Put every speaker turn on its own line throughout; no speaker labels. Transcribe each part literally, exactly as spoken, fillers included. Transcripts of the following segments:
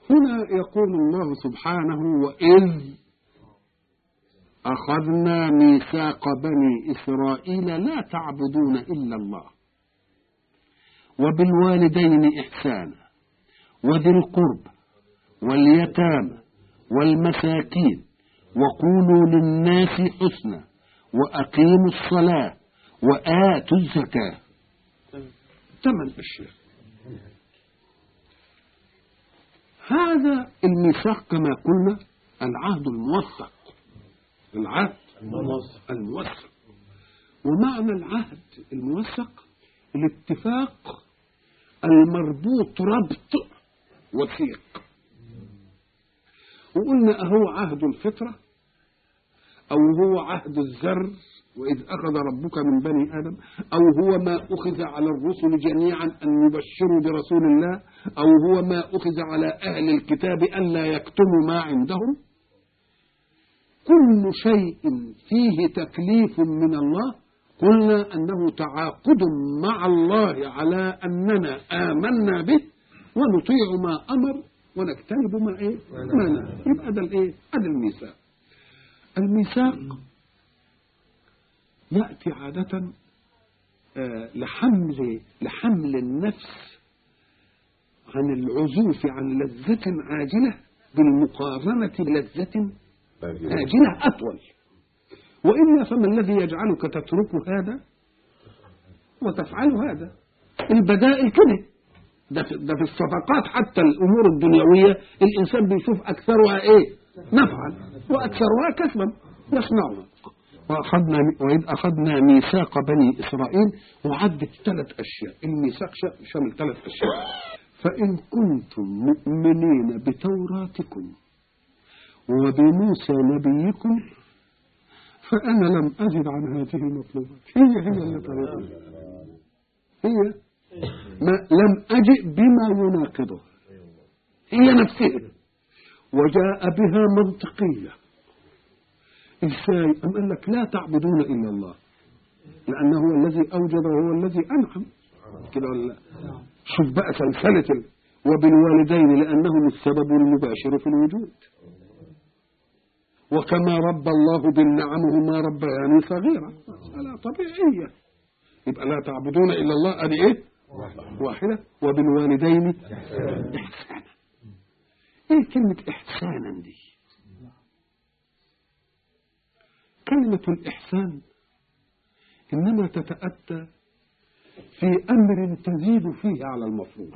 هنا يقول الله سبحانه: وإذ أخذنا ميثاق بني إسرائيل لا تعبدون إلا الله وبالوالدين إحسانا وذي القرب واليتامى والمساكين وقولوا للناس حسنا وأقيموا الصلاة وآتوا الزكاة. ثمان أشياء. هذا الميثاق كما قلنا العهد الموثق، العهد الموثق. ومعنى العهد الموثق الاتفاق المربوط ربط وثيق. وقلنا أهو عهد الفطرة أو هو عهد الذر وإذ أخذ ربك من بني آدم، أو هو ما أخذ على الرسل جميعا أن يبشروا برسول الله، أو هو ما أخذ على أهل الكتاب أن لا يكتموا ما عندهم. كل شيء فيه تكليف من الله قلنا أنه تعاقد مع الله على أننا آمنا به ونطيع ما أمر ونجتنب ما إيه؟ ما نهى. يبقى ده الإيه؟ هذا الميثاق. الميثاق يأتي عادة آه لحمل لحمل النفس عن العزوف عن لذة عاجلة بالمقارنة بلذة آجلة أطول. وإلا فما الذي يجعلك تترك هذا وتفعل هذا؟ البدائل كده. ده في, ده في الصفقات حتى الأمور الدنيوية الإنسان بيشوف أكثرها إيه؟ نفعا وأكثرها كسبا يصنعها. وأخذنا وإذ أخذنا ميثاق بني إسرائيل وعدت ثلاث أشياء. الميثاق شامل ثلاث أشياء. فإن كنتم مؤمنين بتوراتكم وبموسى نبيكم فأنا لم أزد عن هذه المطلوبات. هي هي اللي طلبت هي ما لم أجئ بما يناقضه، هي نفسها. وجاء بها منطقية. إزاي؟ أم قال لك لا تعبدون إلا الله لأنه هو الذي أوجد وهو الذي أنعم كده ولا لا؟ شوف بقى سلسلة ال... وبالوالدين لأنهم السبب المباشر في الوجود. وكما رب الله بالنعمهما ربياني صغيرا، مسألة طبيعية. يبقى لا تعبدون إلا الله أدي إيه؟ واحدة. وبالوالدين إحسانا. إيه كلمة إحسانا دي؟ كلمة الإحسان إنما تتأتى في أمر تزيد فيه على المفروض،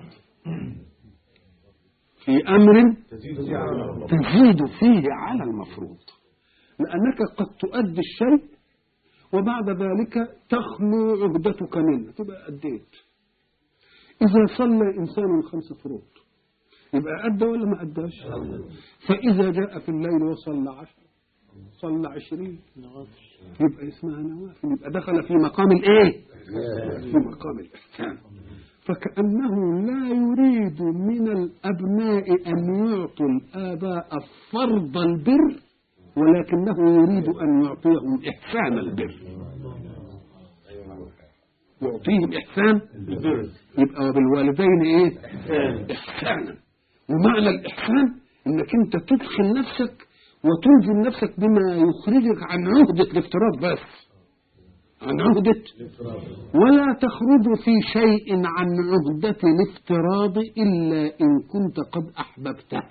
في أمر تزيد فيه على المفروض، لأنك قد تؤدي الشيء وبعد ذلك تخلو عهدتك منه تبقى أديت. إذا صلى إنسان الخمس فروض يبقى أدى ولا ما أداش؟ فإذا جاء في الليل وصلى عشر صلى عشرين يبقى اسمها نوافل، يبقى دخل في مقام الإيه؟ في مقام الإحسان. فكأنه لا يريد من الأبناء أن يعطوا الآباء فرض البر ولكنه يريد أن يعطيهم إحسان البر، يعطيهم إحسان البر. يبقى وبالوالدين إيه؟ إحسانا. ومعنى الإحسان إنك أنت تدخل نفسك وتلزم نفسك بما يخرجك عن عهدة الافتراض بس، عن عهدة، ولا تخرج في شيء عن عهدة الافتراض إلا إن كنت قد أحببته.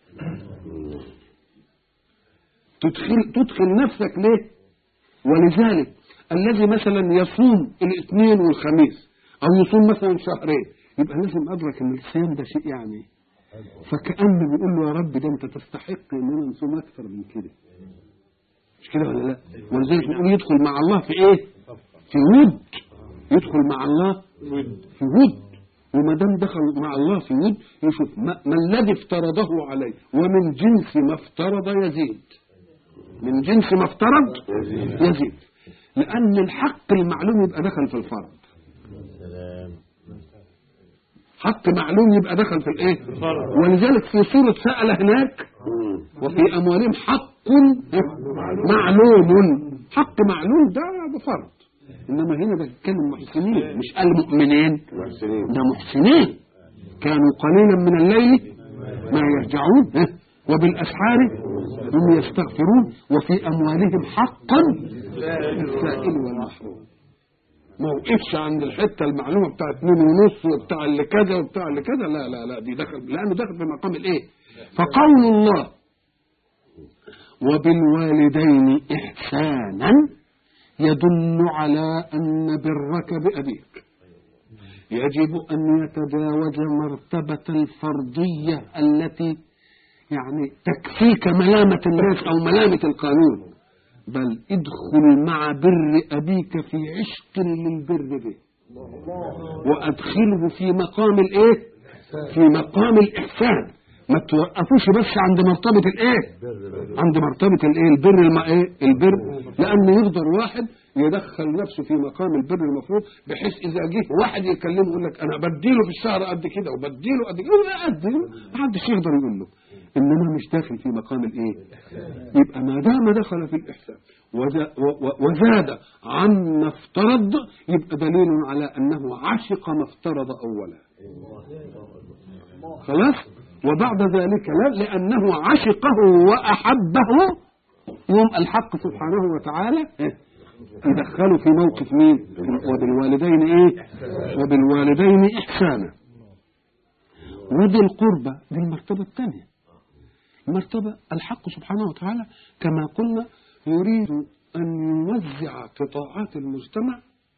تدخل, تدخل نفسك ليه؟ ولذلك الذي مثلا يصوم الاثنين والخميس أو يصوم مثلا شهرين يبقى لازم أدرك أن الصيام ده شيء يعني، فكأنه بيقول له يا رب ده أنت تستحق أننا نصوم أكثر من كده، مش كده ولا لا؟ ولذلك نقول يدخل مع الله في إيه؟ في ود. يدخل مع الله في ود. وما دام دخل مع الله في ود يشوف ما, ما الذي افترضه عليه، ومن جنس ما افترض يزيد، من جنس ما افترض يزيد، لأن الحق المعلوم يبقى دخل في الفرض. حق معلوم يبقى دخل في الايه؟ ولذلك في سورة سأل هناك وفي أموالهم حق معلوم. حق معلوم ده بفرض، إنما هنا ده كانوا محسنين، مش قال مؤمنين، ده محسنين كانوا قليلا من الليل ما يرجعون وبالأسحار هم يستغفرون وفي أموالهم حقا للسائل والمحروم. ما وقفش عند الحتة المعلومة بتاع اتنين ونص وبتاع اللي كذا وبتاع اللي كذا، لا لا لا دي دخل، لأنه دخل في مقام الإيه؟ فقول الله وبالوالدين إحسانا يدل على أن برك بأبيك يجب أن يتجاوز مرتبة الفرضية التي يعني تكفيك ملامة الناس أو ملامة القانون، بل ادخل مع بر أبيك في عشق للبر به وأدخله في مقام الإيه؟ في مقام الإحسان. ما توقفوش بس عند مرتبة الإيه؟ عند مرتبة الإيه؟ البر الم... إيه؟ البر، لأن يقدر واحد يدخل نفسه في مقام البر المفروض، بحيث إذا جه واحد يكلمه يقول لك أنا بديله في الشهر قد كده وبديله قد كده، قد ما حدش يقدر يقول له، إنما مش داخل في مقام الإيه؟ يبقى ما دام دخل في الإحسان وزاد عما افترض يبقى دليل على أنه عشق ما افترض أولا. خلاص؟ وبعد ذلك لا، لأنه عشقه وأحبه يوم الحق سبحانه وتعالى يدخله في موقف مين؟ وبالوالدين إيه؟ وبالوالدين إحسانا. وذي القربى دي المرتبة الثانية. المرتبة الحق سبحانه وتعالى كما قلنا يريد أن يوزع قطاعات المجتمع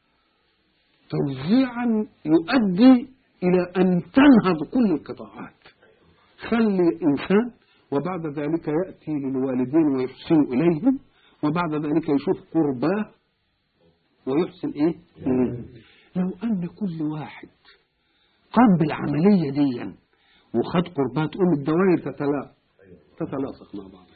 توزيعا يؤدي إلى أن تنهض كل القطاعات. خلي إنسان وبعد ذلك يأتي للوالدين ويحسن إليهم، وبعد ذلك يشوف قرباه ويحسن إيه؟ لو أن كل واحد قام بالعملية دي وخد قرباه تقوم الدوائر تتلا تتلاصق مع بعض،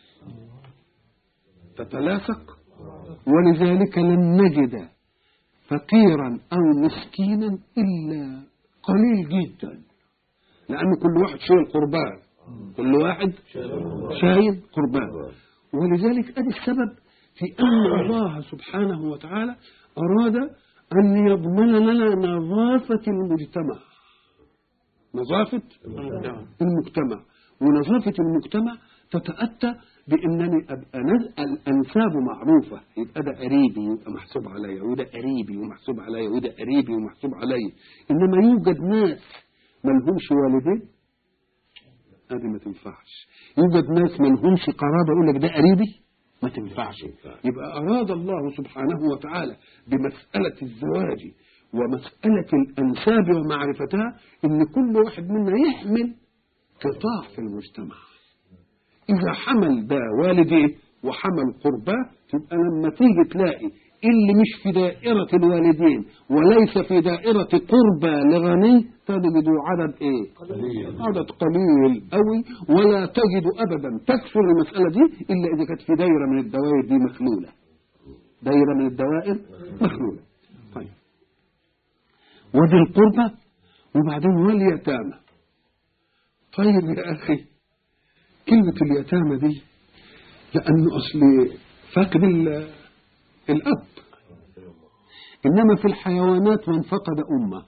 تتلاصق. ولذلك لن نجد فقيرا أو مسكينا إلا قليل جدا، لأن كل واحد شايل قربان، كل واحد شايل قربان. ولذلك أدي السبب في أن الله سبحانه وتعالى أراد أن يضمن لنا نظافة المجتمع، نظافة المجتمع. ونظافة المجتمع تتأتى بأنني أبقى الأنساب معروفة، يبقى ده قريبي يبقى محسوب عليا، وده قريبي ومحسوب عليا، وده قريبي ومحسوب عليا. إنما يوجد ناس ملهمش والدين، هذه ما تنفعش. يوجد ناس ملهمش قرابة يقول لك ده قريبي، ما تنفعش. يبقى أراد الله سبحانه وتعالى بمسألة الزواج ومسألة الأنساب ومعرفتها إن كل واحد منا يحمل قطاع في المجتمع. إذا حمل ده والديه وحمل قرباه، تبقى لما تيجي تلاقي اللي مش في دائرة الوالدين وليس في دائرة قربى لغني تجد عدد ايه؟ قليل. عدد قليل قوي، ولا تجد ابدا تكثر المسألة دي الا اذا كانت في دائرة من الدوائر دي مخلولة، دائرة من الدوائر مخلولة. طيب وذي القربى وبعدين واليتامى. طيب يا اخي كلمة اليتامى دي لانه اصل فاقد الأب، إنما في الحيوانات من فقد أمه.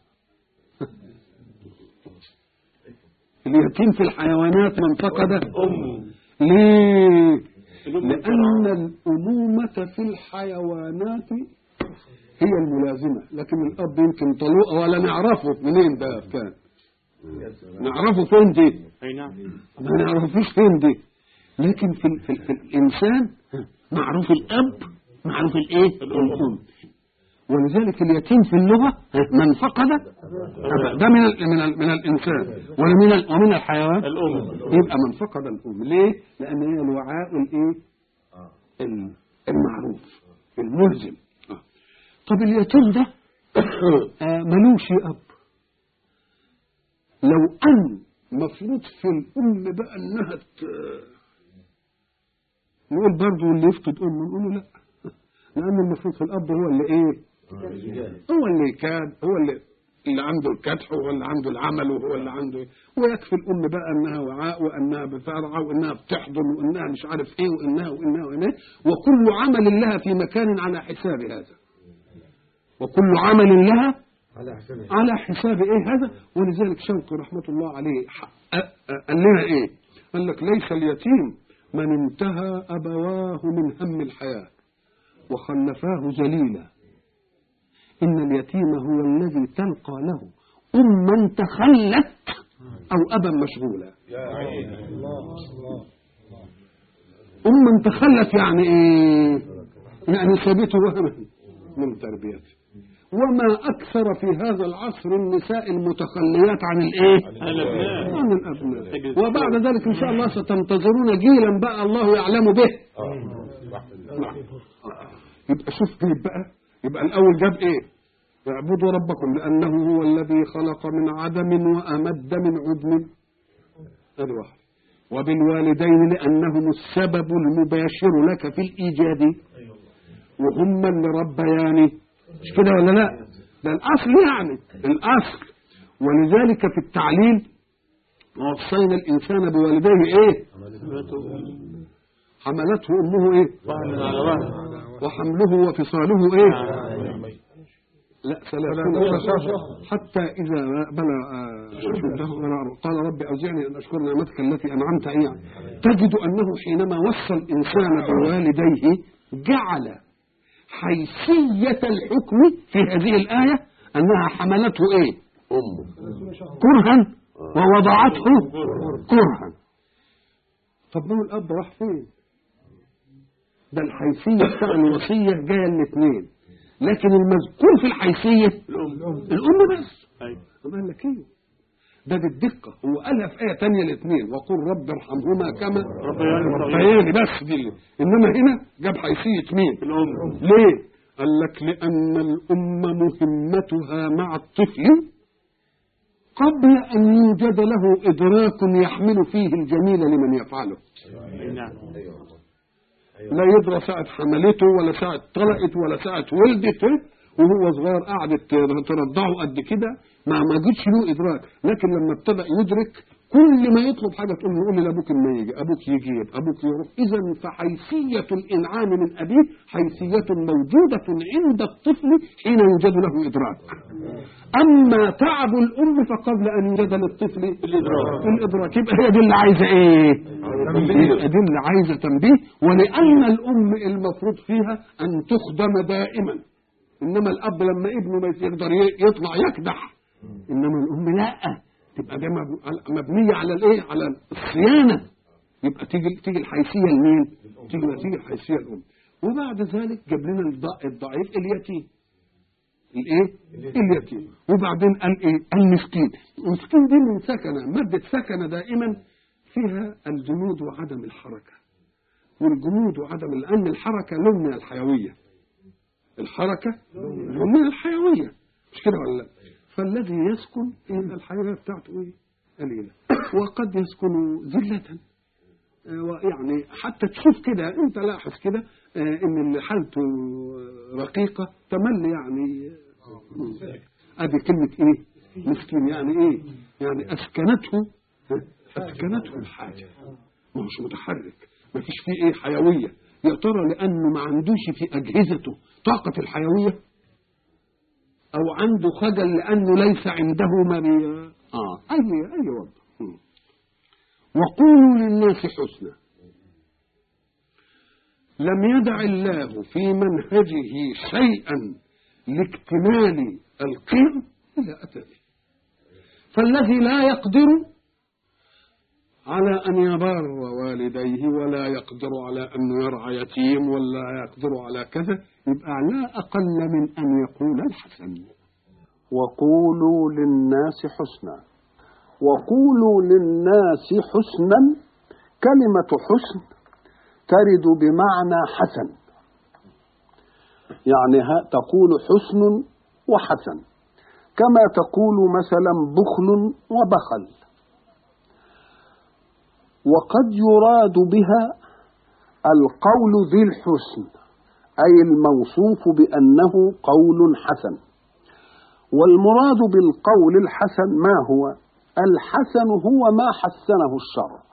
اليتيم في الحيوانات من فقد أمه. ليه؟ لأن الأمومة في الحيوانات هي الملازمة، لكن الأب يمكن طلوقه ولا نعرفه منين ده كان، نعرفه فين دي؟ ما نعرفوش فين دي، لكن في, في, في الإنسان معروف الأب معروف الايه؟ الام. ولذلك اليتيم في اللغه من فقد ده من ال من ال من الانسان ومن ال ومن الحيوان الام، يبقى من فقد الام. ليه؟ لان هي الوعاء الايه؟ المعروف الملزم. طب اليتيم ده ملوش اب، لو ان مفروض في الام بقى انها نقول برضه اللي يفقد امه نقول له لا، لأن المفروض في الأب هو اللي إيه؟ هو اللي كان، هو اللي اللي عنده الكدح، وهو اللي عنده العمل، وهو اللي عنده إيه؟ ويكفي الأم بقى أنها وعاء، وأنها بترعى، وأنها بتحضن، وأنها مش عارف إيه، وأنها وأنها وأنها وكل عمل لها في مكان على حساب هذا، وكل عمل لها على حساب إيه هذا. ولذلك شوقي رحمة الله عليه قال لنا إيه؟ قال لك ليس اليتيم من انتهى أبواه من هم الحياة وخلفاه ذليلا، إن اليتيم هو الذي تلقى له أما تخلت أو أبا مشغولا. أما تخلت يعني إيه؟ يعني سابته وهما من تربيته. وما أكثر في هذا العصر النساء المتخليات عن الإيه؟ عن الأبناء. وبعد ذلك إن شاء الله ستنتظرون جيلا بقى الله يعلم به. يبقى شوف كيف بقى، يبقى الأول جاب إيه؟ اعبدوا ربكم لأنه هو الذي خلق من عدم وأمد من عدم. هذا واحد. وبالوالدين لأنهم السبب المباشر لك في الإيجاد وهم اللي ربياني، مش كده ولا لا؟ ده الأصل يعني الأصل. ولذلك في التعليل ووصينا الإنسان بوالديه إيه؟ حملته أمه إيه؟ وحمله وفصاله إيه؟ لا ثلاثين حتى إذا بلغ قال رب أوزعني أن أشكر نعمتك التي أنعمت علي. تجد أنه حينما وصى الإنسان بوالديه جعل حيثية الحكم في هذه الآية أنها حملته إيه؟ أمه كرها ووضعته كرها. طب ما الأب راح فين؟ ده الحيثية بتاع الوصية جاية الاثنين، لكن المذكور في الحيثية الأم بس. قال لك ايه ده بالدقة، هو قالها في آية تانية الاثنين وقل رب ارحمهما كما ربياني بس دي، إنما هنا جاب حيثية مين؟ الأم. ليه؟ قال لك لأن الأم مهمتها مع الطفل قبل أن يوجد له إدراك يحمل فيه الجميل لمن يفعله. لا يدرى ساعة حملته ولا ساعة طلقت ولا ساعة ولدته وهو صغير قعدت ترضعه قد كده، ما ما جتش له إدراك. لكن لما ابتدأ يدرك كل ما يطلب حاجة تقول له قول لي لأبوك ما يجي، أبوك يجيب، أبوك يروح. إذا فحيثية الإنعام من أبيه حيثية موجودة عند الطفل حين يوجد له إدراك. أما تعب الأم فقبل أن يوجد للطفل الإدراك. الإدراك يبقى هي دي اللي عايزة إيه؟ يبقى دي اللي عايزة تنبيه. ولأن الأم المفروض فيها أن تخدم دائما، إنما الأب لما ابنه ما يقدر يطلع يكدح، إنما الأم لا، تبقى ده مبنية على الإيه؟ على الصيانة. يبقى تيجي تيجي الحيثية لمين؟ تيجي تيجي الحيثية الأم. وبعد ذلك جاب لنا الضعيف اليتيم. الايه؟ اليتيم. وبعدين قال ايه؟ المسكين. المسكين دي من سكنه، ماده سكنه دائما فيها الجمود وعدم الحركه. والجمود وعدم، لان الحركه لون من الحيويه. الحركه لون من الحيويه، مش كده ولا لا؟ فالذي يسكن ان الحيويه بتاعته ايه؟ قليله. وقد يسكن ذله، يعني حتى تشوف كده انت لاحظ كده ان اللي حالته رقيقه تمل، يعني ادي كلمه ايه؟ مسكين. يعني ايه؟ يعني اسكنته اسكنته الحاجه، ما هوش متحرك، ما فيش فيه ايه؟ حيويه. يا ترى لانه ما عندوش في اجهزته طاقه الحيويه، او عنده خجل لانه ليس عنده ما بي... اه اي اي وضع. وقولوا للناس حسنا. لم يدع الله في منهجه شيئا لاكتمال القيم إلا أتى به. فالذي لا يقدر على أن يبر والديه ولا يقدر على أن يرعى يتيم ولا يقدر على كذا، يبقى لا أقل من أن يقول الحسن.
وقولوا للناس حسنا. وقولوا للناس حسنا، كلمة حسن ترد بمعنى حسن، يعني تقول حسن وحسن، كما تقول مثلا بخل وبخل. وقد يراد بها القول ذي الحسن، أي الموصوف بأنه قول حسن. والمراد بالقول الحسن ما هو؟ الحسن هو ما حسنه الشرع.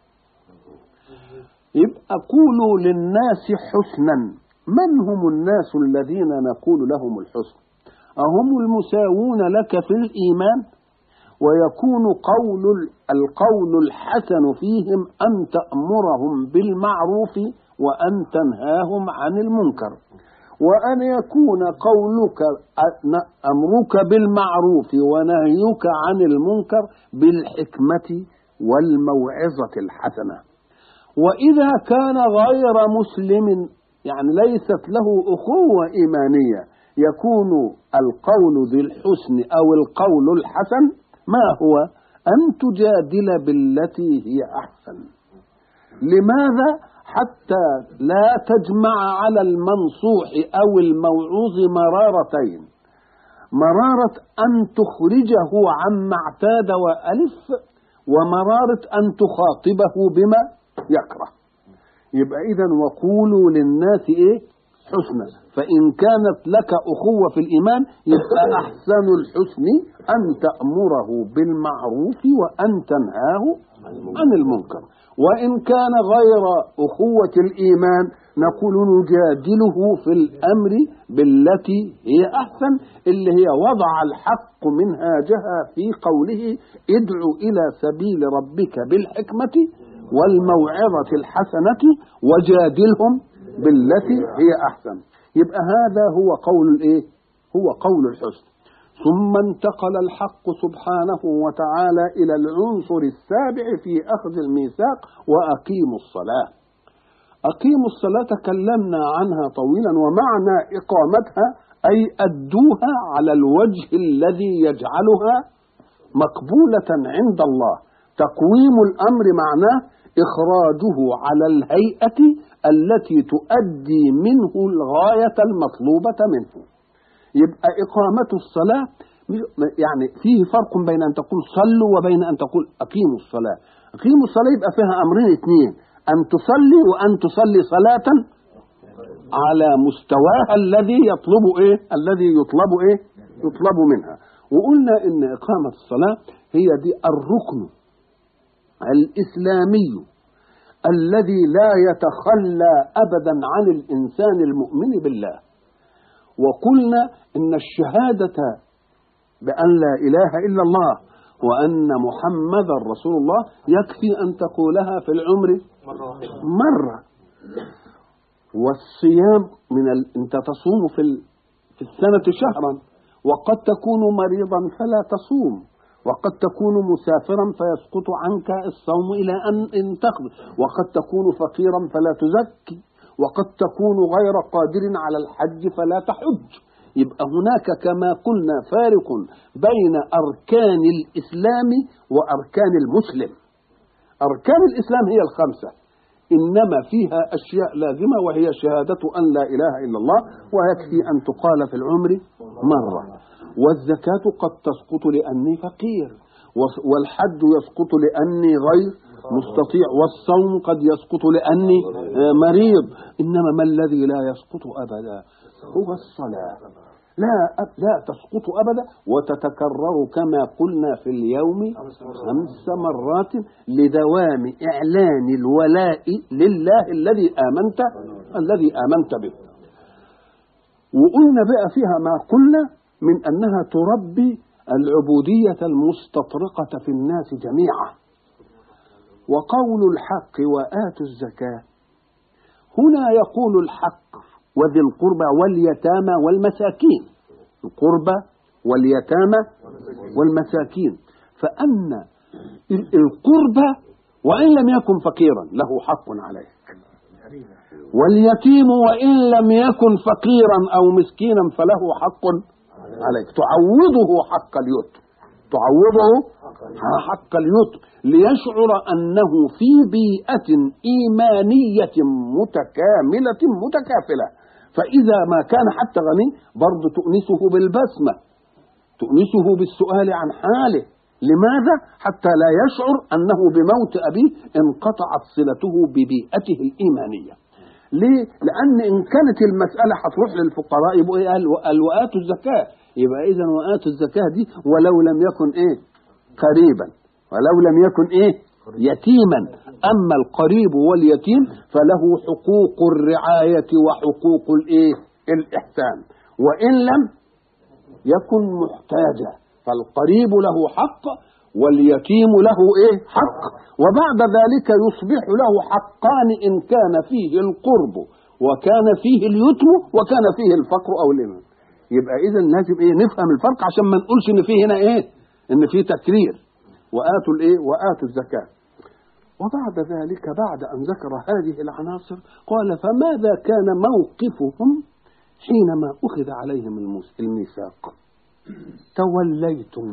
يبقى قولوا للناس حسنا. من هم الناس الذين نقول لهم الحسن؟ أهم المساوون لك في الإيمان ويكون قول القول الحسن فيهم أن تأمرهم بالمعروف وأن تنهاهم عن المنكر، وأن يكون قولك أمرك بالمعروف ونهيك عن المنكر بالحكمة والموعظة الحسنة. وإذا كان غير مسلم يعني ليست له أخوة إيمانية يكون القول ذي الحسن أو القول الحسن ما هو؟ أن تجادل بالتي هي أحسن. لماذا؟ حتى لا تجمع على المنصوح أو الموعوظ مرارتين، مرارة أن تخرجه عما اعتاد وألف، ومرارة أن تخاطبه بما يكره. يبقى إذن وقولوا للناس إيه؟ حسنا. فإن كانت لك أخوة في الإيمان يبقى أحسن الحسن أن تأمره بالمعروف وأن تنهاه عن المنكر. وإن كان غير أخوة الإيمان نقول نجادله في الأمر بالتي هي أحسن، اللي هي وضع الحق منهاجها في قوله ادع إلى سبيل ربك بالحكمة والموعظة الحسنة وجادلهم بالتي هي أحسن. يبقى هذا هو قول الإيه؟ هو قول الحسن. ثم انتقل الحق سبحانه وتعالى إلى العنصر السابع في أخذ الميثاق وأقيموا الصلاة. أقيموا الصلاة تكلمنا عنها طويلا، ومعنى إقامتها أي أدوها على الوجه الذي يجعلها مقبولة عند الله. تقويم الأمر معناه إخراجه على الهيئة التي تؤدي منه الغاية المطلوبة منه. يبقى إقامة الصلاة يعني فيه فرق بين أن تقول صلوا وبين أن تقول أقيموا الصلاة. أقيموا الصلاة يبقى فيها أمرين اثنين، أن تصلي وأن تصلي صلاة على مستواها الذي يطلب إيه؟ الذي يطلب إيه؟ يطلب منها. وقلنا إن إقامة الصلاة هي دي الركن الإسلامي الذي لا يتخلى أبدا عن الإنسان المؤمن بالله. وقلنا إن الشهادة بأن لا إله إلا الله وأن محمد رسول الله يكفي أن تقولها في العمر مرة. والصيام من ال... أنت تصوم في, ال... في السنة شهرا، وقد تكون مريضا فلا تصوم، وقد تكون مسافرا فيسقط عنك الصوم إلى أن تقضي، وقد تكون فقيرا فلا تزكي، وقد تكون غير قادر على الحج فلا تحج. يبقى هناك كما قلنا فارق بين أركان الإسلام وأركان المسلم. أركان الإسلام هي الخمسة، إنما فيها أشياء لازمة وهي شهادة أن لا إله إلا الله، ويكفي أن تقال في العمر مرة. والزكاة قد تسقط لأني فقير، والحج يسقط لأني غير مستطيع، والصوم قد يسقط لأني مريض. إنما ما الذي لا يسقط أبدا هو الصلاة. لا لا تسقط أبدا، وتتكرر كما قلنا في اليوم خمس مرات لدوام إعلان الولاء لله الذي آمنت الذي آمنت به. وقلنا بقى فيها ما قلنا من أنها تربي العبودية المستطرقة في الناس جميعا. وقول الحق وآتوا الزكاة، هنا يقول الحق وذي القربى واليتامى والمساكين، القربى واليتامى والمساكين، فأن القربى وإن لم يكن فقيرا له حق عليك، واليتيم وإن لم يكن فقيرا أو مسكينا فله حق عليك. تعوضه حق اليتم، تعوضه حق اليتم ليشعر أنه في بيئة إيمانية متكاملة متكافلة. فإذا ما كان حتى غني برضه تؤنسه بالبسمة، تؤنسه بالسؤال عن حاله. لماذا؟ حتى لا يشعر أنه بموت أبيه انقطعت صلته ببيئته الإيمانية. ليه؟ لأن إن كانت المسألة هتروح للفقراء يبقوا إيه؟ قال وآتوا الزكاة. يبقى إذن وآتوا الزكاة دي ولو لم يكن إيه؟ قريبا، ولو لم يكن إيه؟ يتيما. أما القريب واليتيم فله حقوق الرعاية وحقوق الإيه؟ الإحسان، وإن لم يكن محتاجا. فالقريب له حق واليتيم له إيه حق، وبعد ذلك يصبح له حقان إن كان فيه القرب وكان فيه اليتم وكان فيه الفقر أو الإمام. يبقى إذن لازم إيه نفهم الفرق عشان ما نقولش إن فيه هنا إيه إن فيه تكرير. وآتوا الإيه وآتوا الزكاة. وبعد ذلك بعد أن ذكر هذه العناصر قال فماذا كان موقفهم حينما أخذ عليهم الميثاق؟ توليتم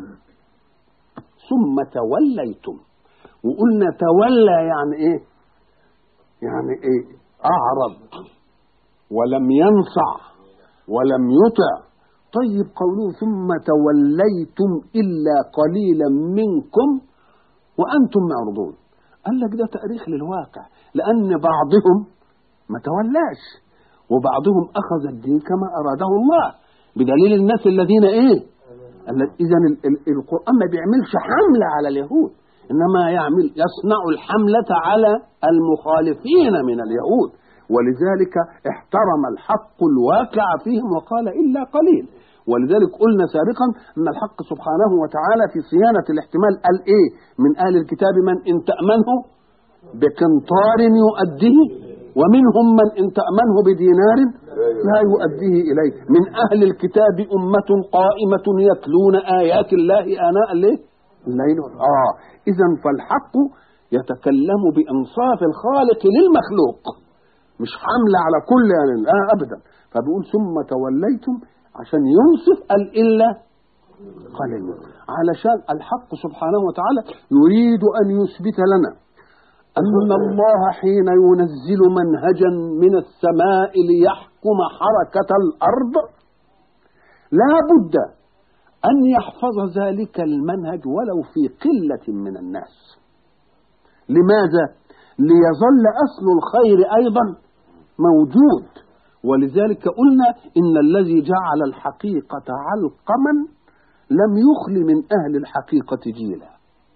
ثم توليتم. وقلنا تولى يعني إيه؟ يعني إيه؟ أعرض ولم ينصع ولم يطع. طيب قولوا ثم توليتم إلا قليلا منكم وأنتم معرضون. قال لك ده تأريخ للواقع، لأن بعضهم ما تولاش وبعضهم أخذ الدين كما أراده الله، بدليل الناس الذين إيه إذن القرآن ما بيعملش حملة على اليهود، إنما يعمل يصنع الحملة على المخالفين من اليهود. ولذلك احترم الحق الواقع فيهم وقال إلا قليل. ولذلك قلنا سابقا أن الحق سبحانه وتعالى في صيانة الاحتمال قال إيه من أهل الكتاب من إن تأمنه بقنطار يؤديه ومنهم من إن تأمنه بدينار لا يؤديه إليه. من أهل الكتاب أمة قائمة يتلون آيات الله آناء الليل. آه إذن فالحق يتكلم بإنصاف الخالق للمخلوق، مش حملة على كل يعني لا أبدا. فبيقول ثم توليتم عشان ينصف قال إلا قليل، علشان الحق سبحانه وتعالى يريد أن يثبت لنا أن الله حين ينزل منهجا من السماء ليحكم حركة الأرض لا بد أن يحفظ ذلك المنهج ولو في قلة من الناس. لماذا؟ ليظل أصل الخير أيضا موجود. ولذلك قلنا إن الذي جعل الحقيقة علقما لم يخل من أهل الحقيقة جيلا،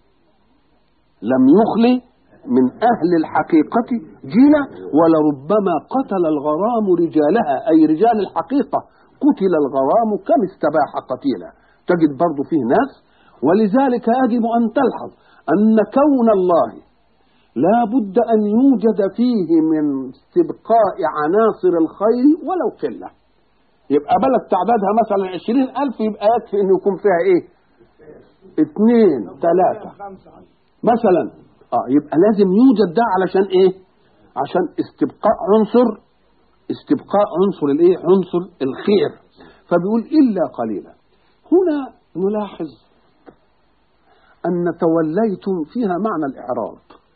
لم يخل من أهل الحقيقة جيلا، ولربما قتل الغرام رجالها أي رجال الحقيقة، قتل الغرام كم استباح قتيلا. تجد برضو فيه ناس. ولذلك يجب أن تلحظ أن كون الله لا بد أن يوجد فيه من استبقاء عناصر الخير ولو قلة. يبقى بلد تعدادها مثلا عشرين ألف يبقى يكفي أن يكون فيها إيه اثنين ثلاثة مثلا. آه يبقى لازم يوجد ده علشان إيه عشان استبقاء عنصر استبقاء عنصر الإيه عنصر الخير. فبيقول إلا قليلا. هنا نلاحظ أن توليتم فيها معنى الإعراض،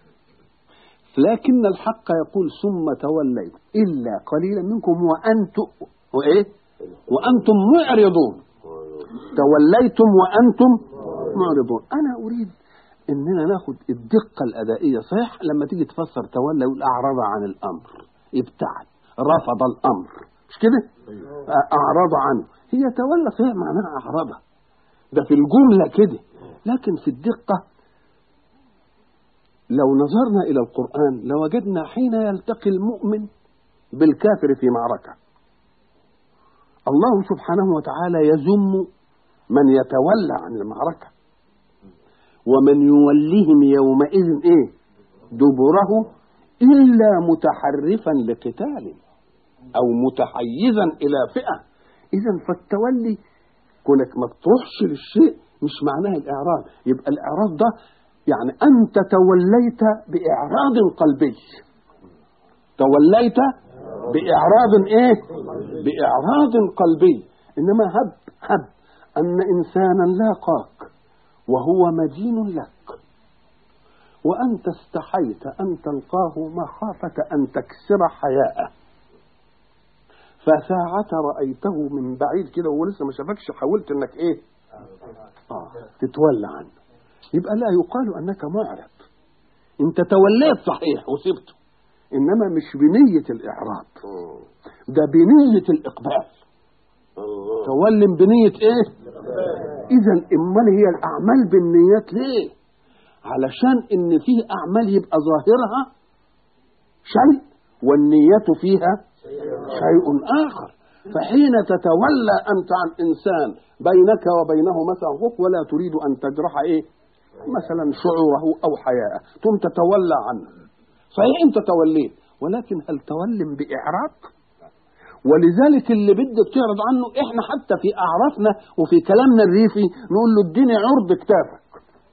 لكن الحق يقول ثم توليت إلا قليلا منكم وأنتم وإيه وأنتم معرضون. توليتم وأنتم معرضون. أنا أريد إننا ناخد الدقة الأدائية. صحيح لما تيجي تفسر تولى يقول أعرض عن الأمر، ابتعد، رفض الأمر، مش كده؟ أعرض عنه. هي تولى صحيح معناها أعرض، ده في الجملة كده، لكن في الدقة لو نظرنا إلى القرآن لوجدنا حين يلتقي المؤمن بالكافر في معركة الله سبحانه وتعالى يذم من يتولى عن المعركة، ومن يوليهم يومئذ إيه دبره إلا متحرفا لقتال أو متحيزا إلى فئة. إذن فالتولي كونك ما تروحش للشيء مش معناه الإعراض. يبقى الإعراض ده يعني أنت توليت بإعراض قلبي، توليت بإعراض إيه بإعراض قلبي. إنما هب هب أن إنسانا لاقاك وهو مدين لك وأنت استحيت أن تلقاه مخافة أن تكسر حياءه، فساعة رأيته من بعيد كده وهو لسه ما شافكش حاولت انك ايه آه تتولى عنه، يبقى لا يقال انك معرض. انت توليت صحيح وسبته، انما مش بنية الاعراض، ده بنية الاقبال. تولم بنية ايه؟ اذا امال هي الاعمال بالنيات ليه؟ علشان ان فيه اعمال يبقى ظاهرها شيء والنية فيها شيء آخر. فحين تتولى أنت عن إنسان بينك وبينه مثلا حقوق ولا تريد أن تجرح إيه مثلا شعوره أو حياءه ثم تتولى عنه. صحيح أنت توليت، ولكن هل تولم بإعراض؟ ولذلك اللي بدك تعرض عنه احنا حتى في أعرافنا وفي كلامنا الريفي نقول له اديني عرض كتافك.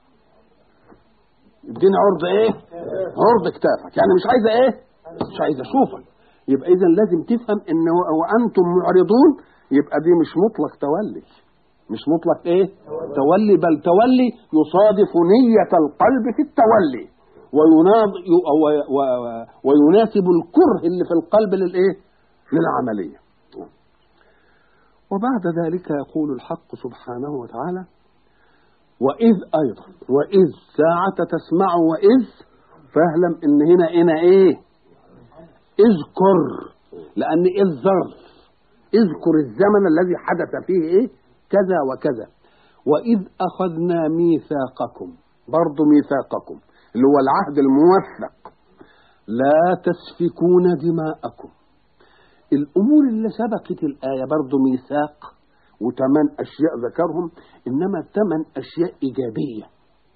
اديني عرض ايه؟ عرض كتافك، يعني مش عايزه ايه؟ مش عايزه اشوفك. يبقى اذا لازم تفهم ان وانتم معرضون، يبقى دي مش مطلق تولي، مش مطلق ايه؟ تولي، بل تولي يصادف نية القلب في التولي ويناسب الكره اللي في القلب للايه؟ للعملية. وبعد ذلك يقول الحق سبحانه وتعالى: وإذ أيضا، وإذ ساعة تسمع وإذ، فاعلم إن هنا هنا إيه؟ اذكر، لأن إذ ظرف، اذكر الزمن الذي حدث فيه إيه؟ كذا وكذا. وإذ أخذنا ميثاقكم، برضو ميثاقكم اللي هو العهد الموثق، لا تسفكون دماءكم. الأمور اللي سبقت الآية برضو ميثاق وثمان أشياء ذكرهم، إنما ثمان أشياء إيجابية.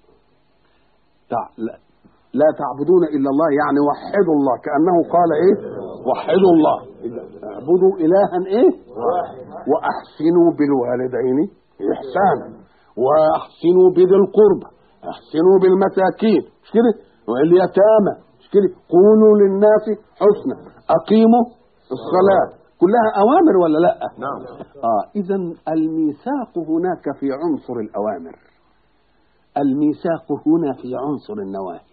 لا تعبدون إلا الله، يعني وحدوا الله، كأنه قال إيه؟ وحدوا الله، اعبدوا إلها إيه؟ وأحسنوا بالوالدين إحسانا، وأحسنوا بذي القربى، أحسنوا بالمساكين، مش كده؟ واليتامى، مش كده؟ قولوا للناس حسنا، أقيموا الصلاة، كلها أوامر ولا لا؟
نعم.
آه إذا الميثاق هناك في عنصر الأوامر، الميثاق هنا في عنصر النواهي.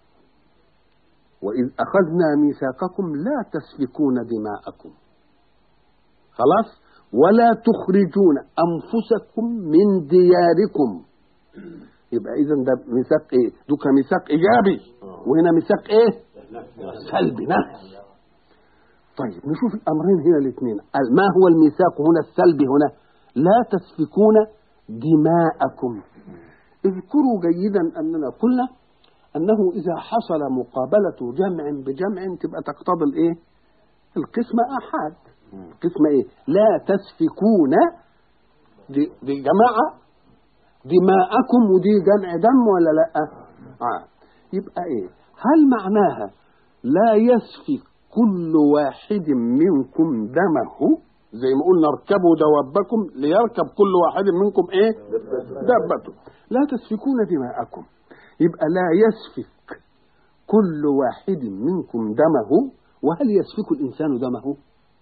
وإذ أخذنا ميثاقكم لا تسفكون دماءكم، خلاص، ولا تخرجون أنفسكم من دياركم. يبقى إذا ده ميثاق إيه؟ ده ميثاق إيجابي، وهنا ميثاق إيه؟ سلبي، نهي. طيب نشوف الأمرين هنا الاثنين. ما هو الميثاق هنا السلبي؟ هنا لا تسفكون دماءكم. اذكروا جيدا أننا قلنا أنه إذا حصل مقابلة جمع بجمع تبقى تقتضي الإيه؟ القسمة أحد. القسمة إيه؟ لا تسفكون، دي, دي جماعة، دماءكم، ودي جمع دم ولا لا؟ آه. يبقى إيه؟ هل معناها لا يسفك كل واحد منكم دمه، زي ما قلنا اركبوا دوابكم ليركب كل واحد منكم ايه؟ دابته. لا تسفكون دماءكم، يبقى لا يسفك كل واحد منكم دمه. وهل يسفك الإنسان دمه؟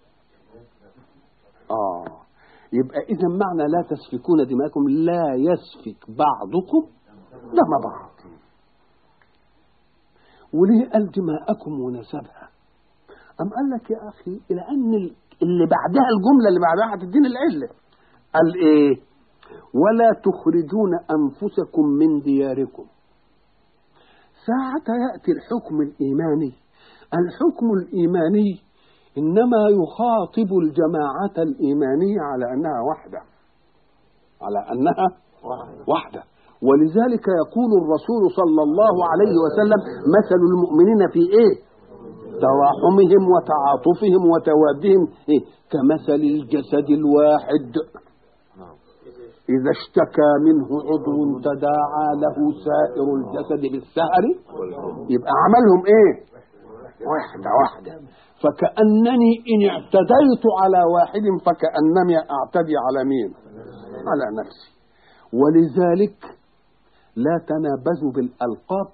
آه يبقى إذا معنى لا تسفكون دماءكم لا يسفك بعضكم دم بعض. وليه قال دماءكم ونسبها؟ أم قال لك يا أخي لأن اللي بعدها الجملة اللي بعدها هتديني العلة. قال إيه؟ ولا تخرجون أنفسكم من دياركم. ساعة يأتي الحكم الإيماني. الحكم الإيماني إنما يخاطب الجماعة الإيمانية على أنها وحدة، على أنها وحدة. ولذلك يقول الرسول صلى الله عليه وسلم مثل المؤمنين في إيه؟ تراحمهم وتعاطفهم وتوادهم إيه؟ كمثل الجسد الواحد إذا اشتكى منه عضو تداعى له سائر الجسد بالسهر. يبقى عملهم إيه؟ واحدة واحدة. فكأنني إن اعتديت على واحد فكأنني أعتدي على مين؟ على نفسي. ولذلك لا تنابزوا بالألقاب.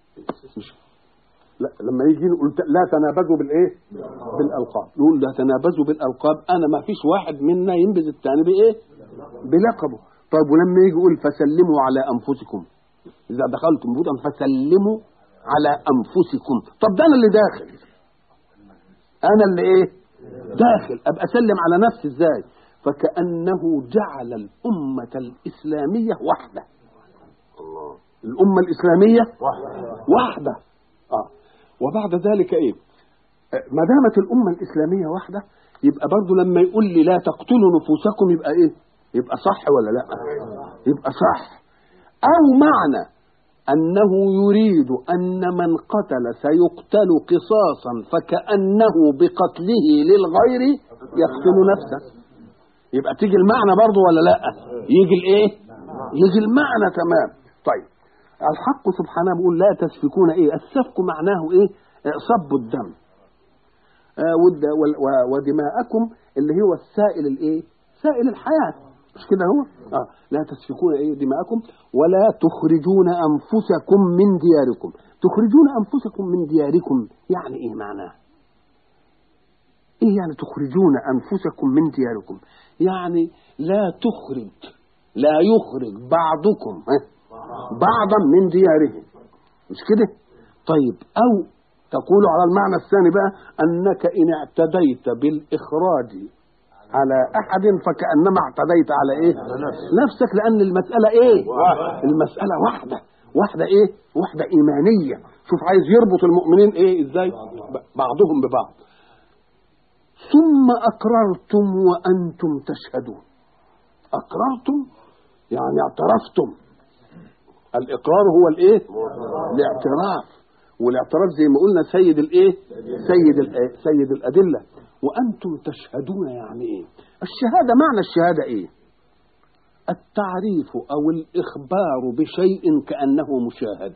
لا لما يجي نقول لا تنابزوا بالايه؟ بالالقاب. نقول لا تنابزوا بالالقاب، انا ما فيش واحد منا ينبذ الثاني بايه؟ بلقبه. طيب ولما يجي يقول فسلموا على انفسكم، اذا دخلتم بيوتا فسلموا على انفسكم. طب ده انا اللي داخل، انا اللي ايه؟ داخل، ابقى اسلم على نفسي ازاي؟ فكأنه جعل الامة الاسلامية وحدة. الامة الاسلامية وحدة. اه وبعد ذلك ايه؟ ما دامت الامه الاسلاميه واحده يبقى برضو لما يقول لي لا تقتلوا نفوسكم يبقى ايه؟ يبقى صح ولا لا؟ يبقى صح. او معنى انه يريد ان من قتل سيقتل قصاصا فكأنه بقتله للغير يقتل نفسه. يبقى تيجي المعنى برضو ولا لا؟ يجي الايه؟ يجي المعنى تمام. طيب الحق سبحانه بيقول لا تسفكون ايه؟ السفك معناه ايه؟ صب الدم. آه ودماءكم اللي هو السائل الايه؟ سائل الحياه، مش كده هو؟ اه لا تسفكون ايه دماءكم ولا تخرجون انفسكم من دياركم. تخرجون انفسكم من دياركم يعني ايه معناه؟ ايه يعني تخرجون انفسكم من دياركم؟ يعني لا تخرج لا يخرج بعضكم بعضا من ديارهم، مش كده؟ طيب او تقول على المعنى الثاني بقى انك ان اعتديت بالاخراج على احد فكانما اعتديت على ايه؟ نفسك، لان المساله ايه؟ المساله واحده واحده ايه؟ واحده ايمانيه. شوف عايز يربط المؤمنين ايه ازاي؟ بعضهم ببعض. ثم اقررتم وانتم تشهدون. اقررتم يعني اعترفتم. الاقرار هو الايه؟ الاعتراف، والاعتراف زي ما قلنا سيد الايه؟ سيد سيد الادله. وانتم تشهدون يعني ايه؟ الشهاده معنى الشهاده ايه؟ التعريف او الاخبار بشيء كانه مشاهد.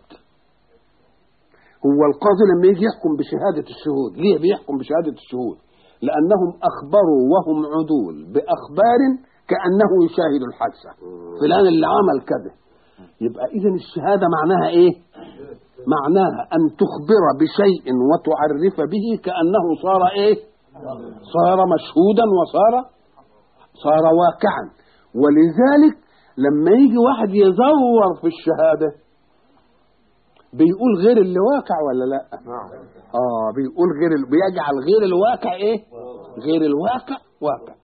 هو القاضي لما يجي يحكم بشهاده الشهود، ليه بيحكم بشهاده الشهود؟ لانهم اخبروا وهم عدول باخبار كانه يشاهد الحادثه، فلان اللي عمل كذا. يبقى اذا الشهاده معناها ايه؟ معناها ان تخبر بشيء وتعرف به كانه صار ايه؟ صار مشهودا وصار صار واقعا. ولذلك لما يجي واحد يزور في الشهاده بيقول غير اللي واقع ولا لا؟ اه بيقول غير ال... بيجعل غير الواقع ايه؟ غير الواقع واقع.